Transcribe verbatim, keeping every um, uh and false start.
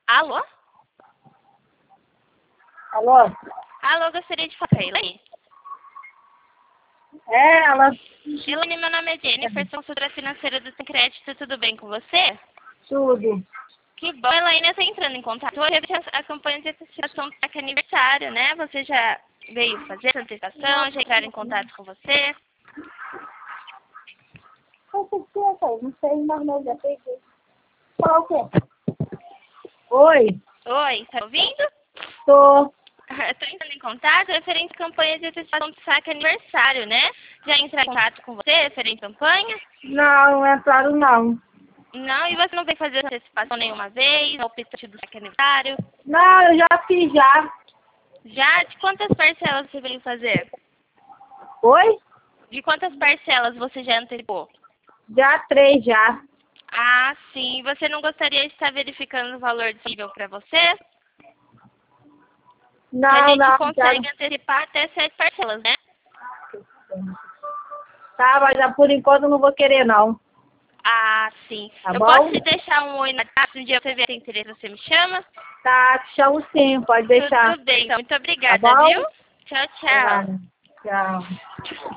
Alô? Alô? Alô, gostaria de falar com a Elaine? É, ela... Elaine, meu nome é Jennifer, sou consultora financeira do Crédito, tudo bem com você? Tudo. Que bom, Elaine, eu estou entrando em contato. Hoje a, a campanha de antecipação do saque aniversário, né? Você já veio fazer essa antecipação, já entraram em contato com você? Não sei, mas não já peguei. Qual que é? Oi? Oi, tá ouvindo? Tô. Estou entrando em contato referente à campanha de antecipação do saque aniversário, né? Já entraram em contato com você referente à campanha? Não, não entraram não. Não, e você não veio fazer antecipação nenhuma vez, no optante do saque aniversário? Não, eu já fiz já. Já? De quantas parcelas você veio fazer? Oi? De quantas parcelas você já antecipou? Já três já. Ah, sim. Você não gostaria de estar verificando o valor disponível para você? Não, A gente não, consegue já... antecipar até sete parcelas, né? Tá, mas já por enquanto eu não vou querer não. Ah, sim. Tá Eu bom? posso te deixar um oi no WhatsApp, um dia você vier ter interesse, você me chama? Tá, te chamo sim, pode deixar. Tudo bem, então. Muito Tá obrigada, bom? viu? Tchau, Tá. tchau. Tchau.